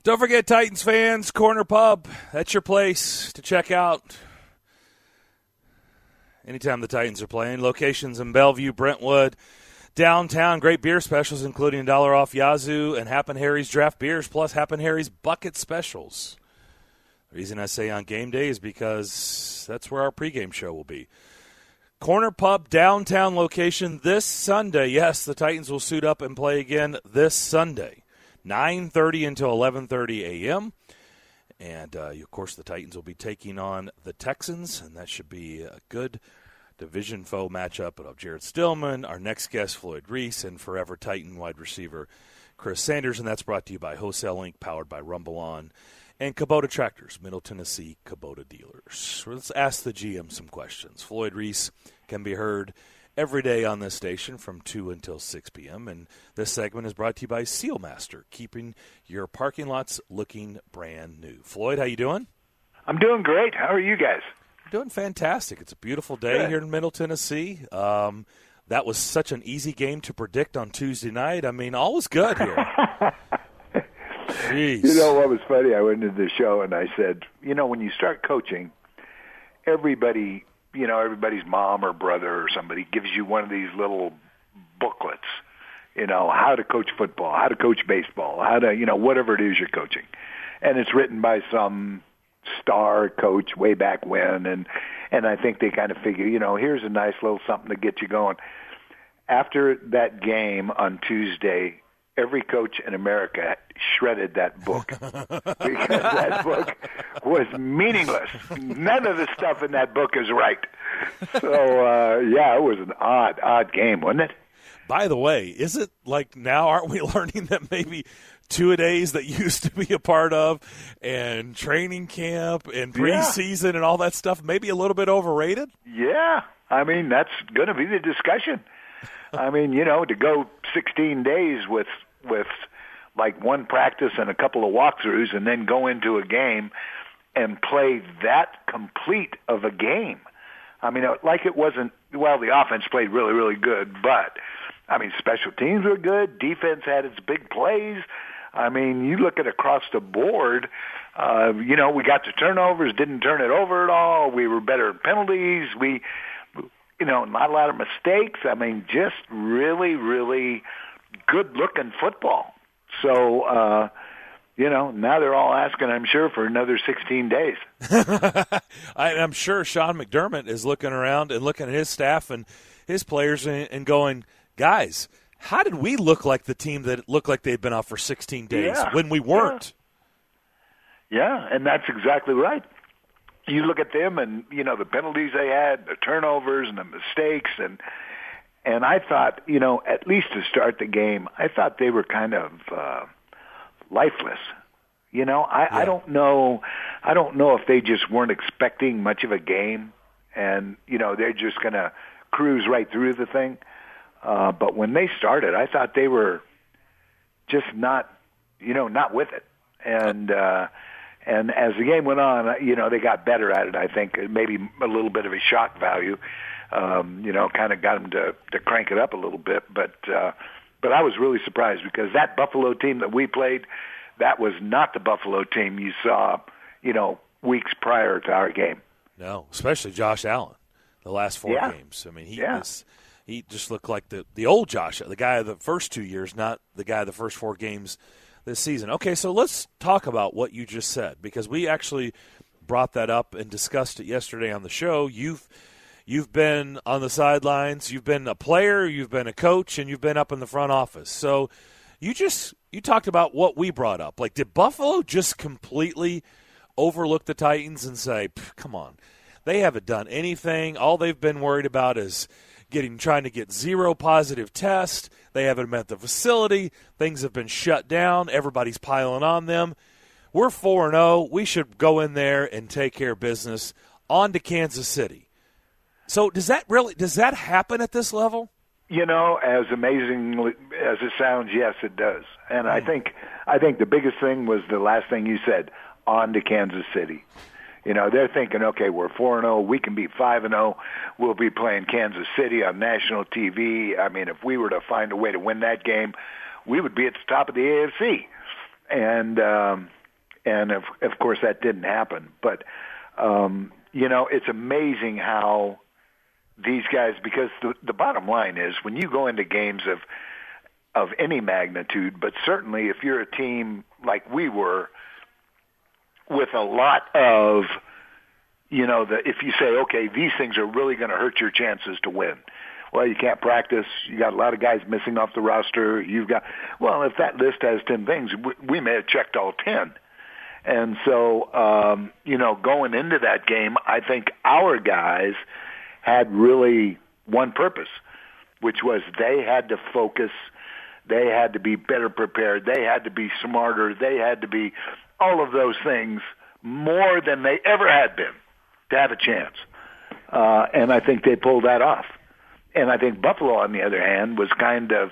Don't forget, Titans fans, Corner Pub. That's your place to check out anytime the Titans are playing. Locations in Bellevue, Brentwood, downtown. Great beer specials, including $1 off Yazoo and Happen Harry's draft beers, plus Happen Harry's bucket specials. The reason I say on game day is because that's where our pregame show will be. Corner Pub, downtown location this Sunday. Yes, the Titans will suit up and play again this Sunday, 9:30 until 11:30 a.m. And, of course, the Titans will be taking on the Texans, and that should be a good division foe matchup. But Jared Stillman, our next guest, Floyd Reese, and forever Titan wide receiver Chris Sanders. And that's brought to you by Wholesale Inc., powered by Rumble On, and Kubota Tractors, Middle Tennessee Kubota dealers. So let's ask the GM some questions. Floyd Reese can be heard every day on this station from 2 until 6 p.m. And this segment is brought to you by Sealmaster, keeping your parking lots looking brand new. Floyd, how you doing? I'm doing great. How are you guys? Doing fantastic. It's a beautiful day here in Middle Tennessee. That was such an easy game to predict on Tuesday night. I mean, all was good here. Jeez. You know what was funny? I went into the show and I said, when you start coaching, everybody's mom or brother or somebody gives you one of these little booklets, how to coach football, how to coach baseball, how to, whatever it is you're coaching. And it's written by some star coach way back when. And I think they kind of figure, here's a nice little something to get you going. After that game on Tuesday, every coach in America shredded that book because that book was meaningless. None of the stuff in that book is right. So, it was an odd game, wasn't it? By the way, is it like now aren't we learning that maybe two-a-days that used to be a part of and training camp and preseason and all that stuff maybe a little bit overrated? Yeah. I mean, that's going to be the discussion. I mean, to go 16 days with like one practice and a couple of walkthroughs and then go into a game and play that complete of a game. I mean, like it wasn't, the offense played really, really good, but, I mean, special teams were good. Defense had its big plays. I mean, you look at across the board, we got the turnovers, didn't turn it over at all. We were better at penalties. We, not a lot of mistakes. I mean, just really, really good-looking football. So, now they're all asking, I'm sure, for another 16 days. I'm sure Sean McDermott is looking around and looking at his staff and his players and going, guys, how did we look like the team that looked like they'd been off for 16 days when we weren't? Yeah, and that's exactly right. You look at them and, the penalties they had, the turnovers and the mistakes, and I thought, at least to start the game, I thought they were kind of lifeless. I don't know if they just weren't expecting much of a game and, they're just going to cruise right through the thing. But when they started, I thought they were just not with it. And as the game went on, they got better at it, I think. Maybe a little bit of a shock value, kind of got them to crank it up a little bit. But I was really surprised because that Buffalo team that we played, that was not the Buffalo team you saw, weeks prior to our game. No, especially Josh Allen, the last four games. I mean, he just looked like the old Josh, the guy of the first 2 years, not the guy of the first 4 games this season. Okay, so let's talk about what you just said because we actually brought that up and discussed it yesterday on the show. You've been on the sidelines, you've been a player, you've been a coach, and you've been up in the front office. So you talked about what we brought up. Like, did Buffalo just completely overlook the Titans and say, come on, they haven't done anything. All they've been worried about is trying to get 0 positive tests. They haven't met the facility. Things have been shut down. Everybody's piling on them. We're 4-0. We should go in there and take care of business. On to Kansas City. So does that happen at this level? As amazing as it sounds, yes, it does. And I think the biggest thing was the last thing you said, on to Kansas City. They're thinking, okay, we're 4-0. We can be 5-0. We'll be playing Kansas City on national TV. I mean, if we were to find a way to win that game, we would be at the top of the AFC. And, And of course that didn't happen. But, it's amazing how these guys, because the bottom line is when you go into games of any magnitude, but certainly if you're a team like we were with a lot of, if you say, okay, these things are really going to hurt your chances to win. Well, you can't practice. You got a lot of guys missing off the roster. If that list has 10 things, we may have checked all 10. And so, going into that game, I think our guys had really one purpose, which was they had to focus. They had to be better prepared. They had to be smarter. They had to be all of those things more than they ever had been to have a chance. And I think they pulled that off. And I think Buffalo, on the other hand, was kind of,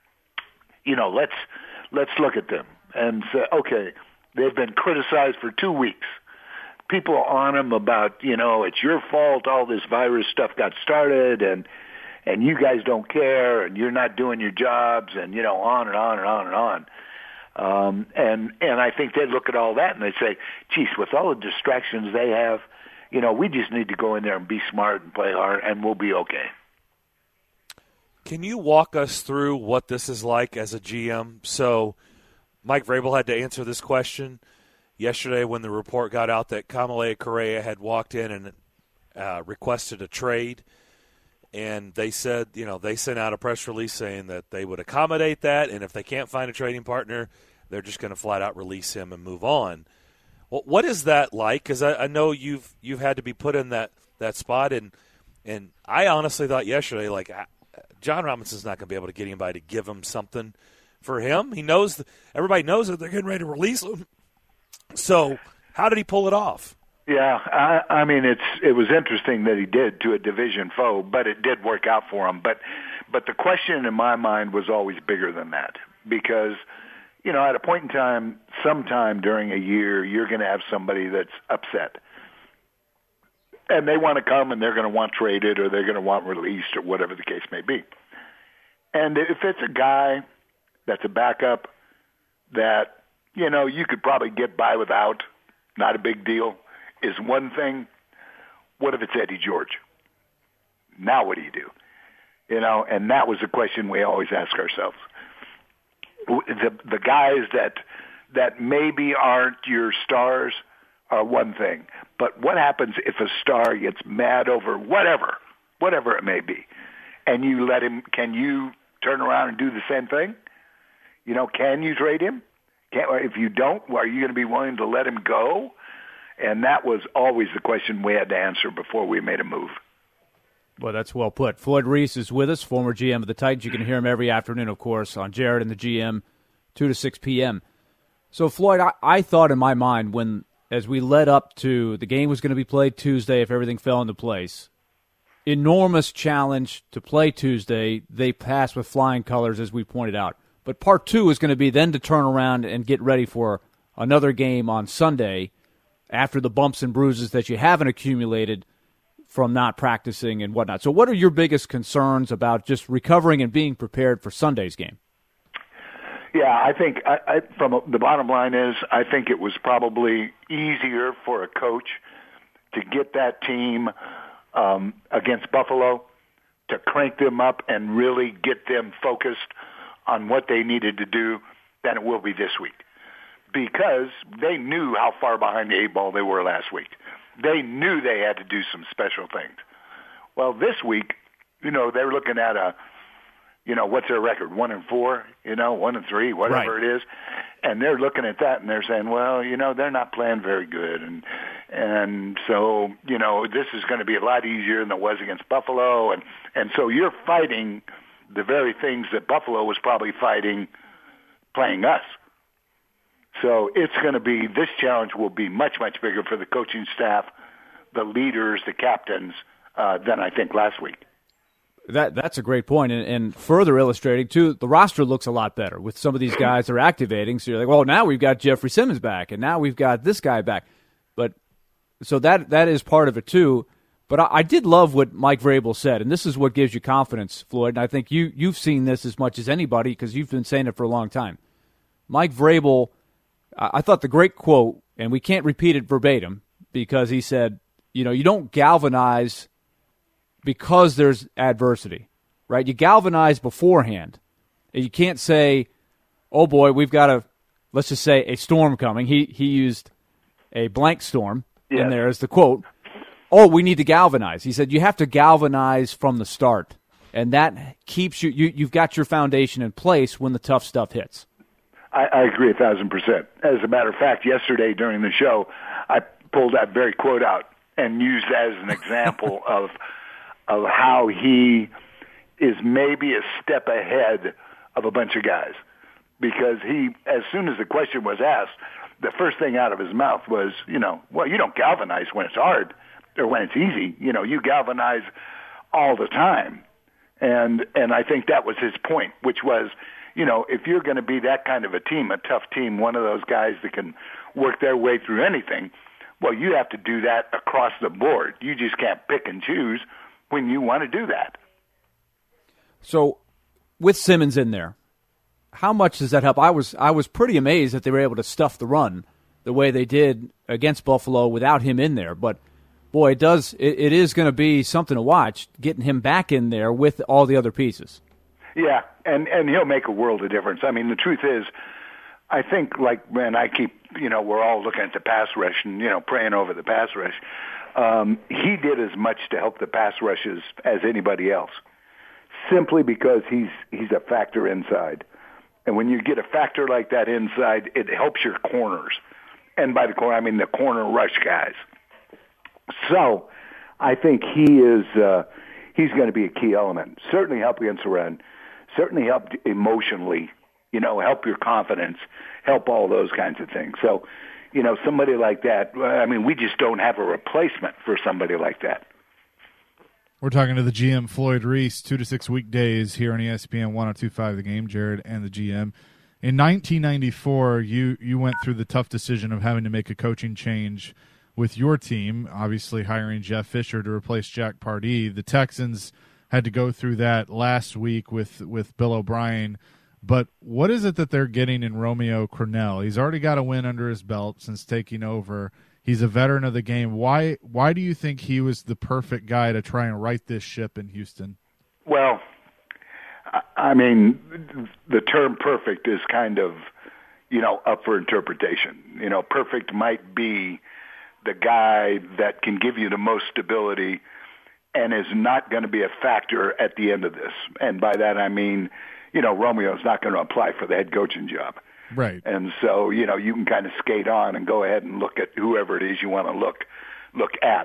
let's look at them and say, okay, they've been criticized for 2 weeks. People are on them about, it's your fault all this virus stuff got started and you guys don't care and you're not doing your jobs and, on and on and on and on. And I think they look at all that and they say, geez, with all the distractions they have, we just need to go in there and be smart and play hard and we'll be okay. Can you walk us through what this is like as a GM? So Mike Vrabel had to answer this question yesterday when the report got out that Kamalei Correa had walked in and requested a trade. And they said, they sent out a press release saying that they would accommodate that, and if they can't find a trading partner, they're just going to flat out release him and move on. Well, what is that like? Because I know you've had to be put in that spot, and I honestly thought yesterday, like, John Robinson's not going to be able to get anybody to give him something for him. He knows everybody knows that they're getting ready to release him. So how did he pull it off? Yeah, I mean, it was interesting that he did to a division foe, but it did work out for him. But the question in my mind was always bigger than that because, at a point in time, sometime during a year, you're going to have somebody that's upset. And they want to come and they're going to want traded or they're going to want released or whatever the case may be. And if it's a guy that's a backup that, you could probably get by without, not a big deal, is one thing. What if it's Eddie George? Now what do you do? And that was the question we always ask ourselves. The guys that maybe aren't your stars are one thing, but what happens if a star gets mad over whatever it may be, and you let him? Can you turn around and do the same thing? Can you trade him? If you don't, are you going to be willing to let him go? And that was always the question we had to answer before we made a move. Well, that's well put. Floyd Reese is with us, former GM of the Titans. You can hear him every afternoon, of course, on Jared and the GM, 2 to 6 p.m. So, Floyd, I thought in my mind as we led up to the game was going to be played Tuesday if everything fell into place, enormous challenge to play Tuesday. They passed with flying colors, as we pointed out. But part 2 is going to be then to turn around and get ready for another game on Sunday after the bumps and bruises that you haven't accumulated from not practicing and whatnot. So what are your biggest concerns about just recovering and being prepared for Sunday's game? Yeah, I think from the bottom line is I think it was probably easier for a coach to get that team against Buffalo to crank them up and really get them focused on what they needed to do than it will be this week. Because they knew how far behind the 8 ball they were last week. They knew they had to do some special things. Well, this week, they're looking at what's their record? 1-4, 1-3, whatever right. It is. And they're looking at that and they're saying, well, they're not playing very good. And so, this is going to be a lot easier than it was against Buffalo. And so you're fighting the very things that Buffalo was probably fighting playing us. So it's going to be, this challenge will be much, much bigger for the coaching staff, the leaders, the captains, than I think last week. That's a great point. And further illustrating, too, the roster looks a lot better with some of these guys that are activating. So you're like, well, now we've got Jeffrey Simmons back, and now we've got this guy back. But so that is part of it, too. But I did love what Mike Vrabel said, and this is what gives you confidence, Floyd. And I think you've seen this as much as anybody because you've been saying it for a long time. Mike Vrabel, I thought the great quote, and we can't repeat it verbatim, because he said, you don't galvanize because there's adversity, right? You galvanize beforehand. And you can't say, oh, boy, we've got let's just say, a storm coming. He used a blank storm, and there's the quote, oh, we need to galvanize. He said you have to galvanize from the start, and that keeps you've got your foundation in place when the tough stuff hits. I agree 1,000%. As a matter of fact, yesterday during the show, I pulled that very quote out and used as an example of how he is maybe a step ahead of a bunch of guys. Because he, as soon as the question was asked, the first thing out of his mouth was, well, you don't galvanize when it's hard or when it's easy. You galvanize all the time. And I think that was his point, which was, if you're going to be that kind of a team, a tough team, one of those guys that can work their way through anything, well, you have to do that across the board. You just can't pick and choose when you want to do that. So with Simmons in there, how much does that help? I was pretty amazed that they were able to stuff the run the way they did against Buffalo without him in there. But, boy, it is going to be something to watch, getting him back in there with all the other pieces. Yeah, and he'll make a world of difference. I mean, the truth is, I think, we're all looking at the pass rush and, praying over the pass rush. He did as much to help the pass rushes as anybody else, simply because he's a factor inside. And when you get a factor like that inside, it helps your corners. And by the corner, I mean the corner rush guys. So I think he's going to be a key element. Certainly help against the run. Certainly help emotionally, help your confidence, help all those kinds of things. So, somebody like that, I mean, we just don't have a replacement for somebody like that. We're talking to the GM, Floyd Reese, 2 to 6 weekdays here on ESPN 102.5 The Game, Jared and the GM. In 1994, you went through the tough decision of having to make a coaching change with your team, obviously hiring Jeff Fisher to replace Jack Pardee. The Texans had to go through that last week with Bill O'Brien. But what is it that they're getting in Romeo Crennel? He's already got a win under his belt since taking over. He's a veteran of the game. Why do you think he was the perfect guy to try and right this ship in Houston? Well, I mean, the term perfect is kind of, up for interpretation. Perfect might be the guy that can give you the most stability and is not going to be a factor at the end of this. And by that I mean, Romeo's not going to apply for the head coaching job. Right. And so, you can kind of skate on and go ahead and look at whoever it is you want to look at.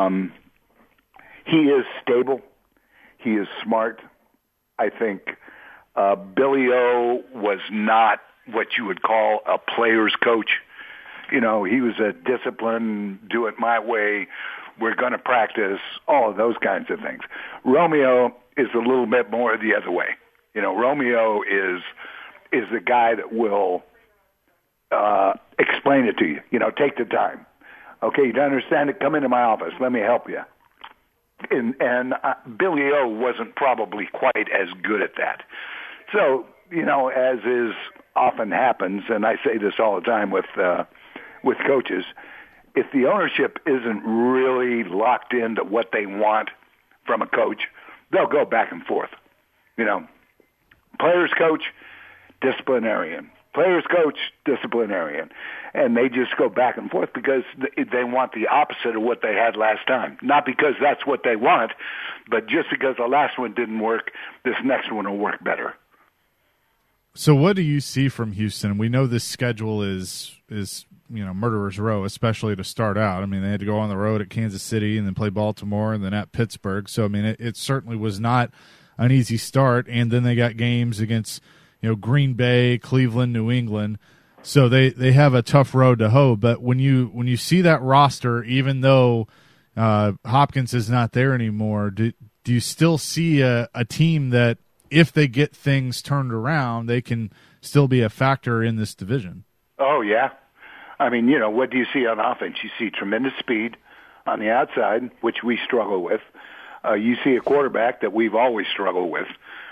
He is stable. He is smart. I think Billy O was not what you would call a player's coach. He was a discipline, do it my way, we're going to practice, all of those kinds of things. Romeo is a little bit more the other way. Romeo is the guy that will explain it to you. Take the time. Okay, you don't understand it? Come into my office. Let me help you. And Billy O wasn't probably quite as good at that. So, as is often happens, and I say this all the time with coaches, if the ownership isn't really locked into what they want from a coach, they'll go back and forth. Players coach, disciplinarian. Players coach, disciplinarian. And they just go back and forth because they want the opposite of what they had last time. Not because that's what they want, but just because the last one didn't work, this next one will work better. So what do you see from Houston? We know this schedule is murderer's row, especially to start out. I mean, they had to go on the road at Kansas City and then play Baltimore and then at Pittsburgh. So, I mean, it certainly was not an easy start. And then they got games against, Green Bay, Cleveland, New England. So they have a tough road to hoe. But when you see that roster, even though Hopkins is not there anymore, do you still see a team that, if they get things turned around, they can still be a factor in this division? Oh, yeah. I mean, what do you see on offense? You see tremendous speed on the outside, which we struggle with. You see a quarterback that we've always struggled with.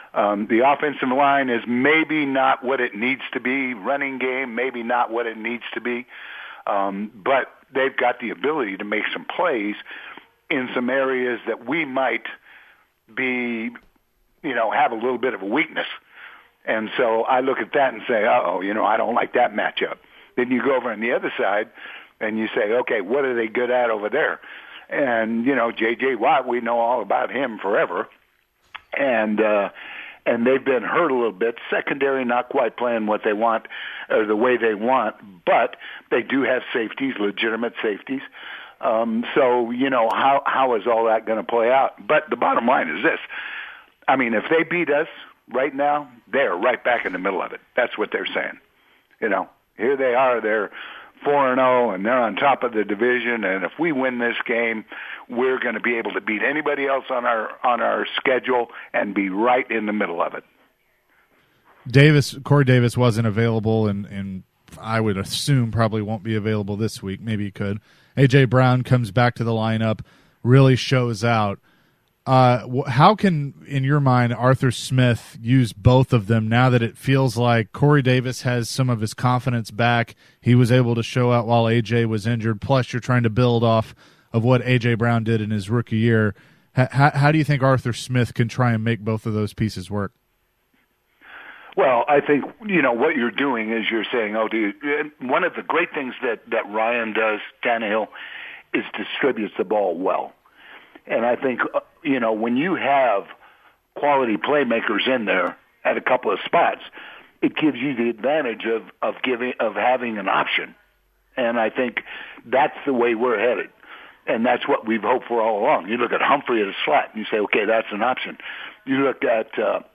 The offensive line is maybe not what it needs to be. Running game, maybe not what it needs to be. But they've got the ability to make some plays in some areas that we might be, have a little bit of a weakness. And so I look at that and say, I don't like that matchup. Then you go over on the other side and you say, okay, what are they good at over there? And, J.J. Watt, we know all about him forever. And they've been hurt a little bit. Secondary not quite playing what they want or the way they want, but they do have safeties, legitimate safeties. So, how is all that going to play out? But the bottom line is this. I mean, if they beat us right now, they're right back in the middle of it. That's what they're saying. Here they are. They're 4-0, and they're on top of the division. And if we win this game, we're going to be able to beat anybody else on our schedule and be right in the middle of it. Corey Davis wasn't available, and I would assume probably won't be available this week. Maybe he could. A.J. Brown comes back to the lineup, really shows out. How can, in your mind, Arthur Smith use both of them now that it feels like Corey Davis has some of his confidence back? He was able to show out while A.J. was injured. Plus, you're trying to build off of what A.J. Brown did in his rookie year. How do you think Arthur Smith can try and make both of those pieces work? Well, I think, what you're doing is you're saying, one of the great things that Ryan does, Tannehill, is distributes the ball well. And I think, when you have quality playmakers in there at a couple of spots, it gives you the advantage of having an option. And I think that's the way we're headed. And that's what we've hoped for all along. You look at Humphrey at a slot and you say, okay, that's an option. You look at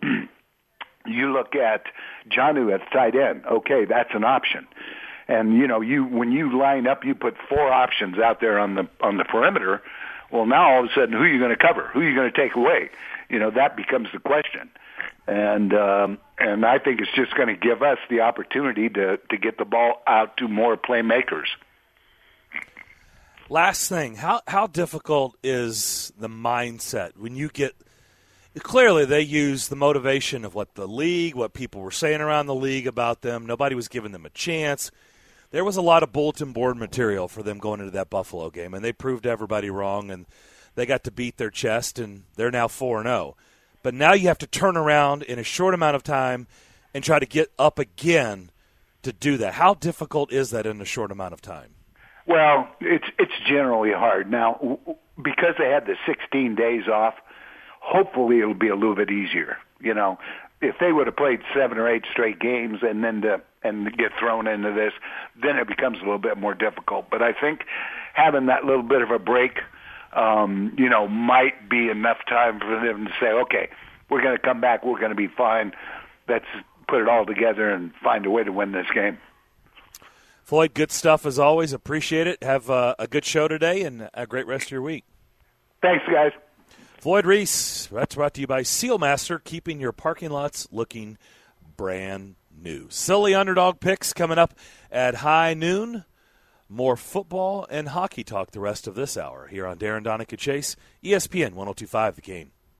Jonnu at the tight end. Okay, that's an option. And when you line up, you put four options out there on the perimeter. Well, now all of a sudden, who are you going to cover? Who are you going to take away? That becomes the question. And I think it's just going to give us the opportunity to get the ball out to more playmakers. Last thing, how difficult is the mindset when you get – clearly they use the motivation of what people were saying around the league about them. Nobody was giving them a chance. There was a lot of bulletin board material for them going into that Buffalo game, and they proved everybody wrong, and they got to beat their chest, and they're now 4-0. But now you have to turn around in a short amount of time and try to get up again to do that. How difficult is that in a short amount of time? Well, it's generally hard. Now, because they had the 16 days off, hopefully it'll be a little bit easier. If they would have played 7 or 8 straight games and then get thrown into this, then it becomes a little bit more difficult. But I think having that little bit of a break, might be enough time for them to say, okay, we're going to come back, we're going to be fine. Let's put it all together and find a way to win this game. Floyd, good stuff as always. Appreciate it. Have a good show today and a great rest of your week. Thanks, guys. Floyd Reese, that's brought to you by Sealmaster, keeping your parking lots looking brand new. Silly underdog picks coming up at high noon. More football and hockey talk the rest of this hour here on Darren Donica Chase, ESPN 102.5 The Game.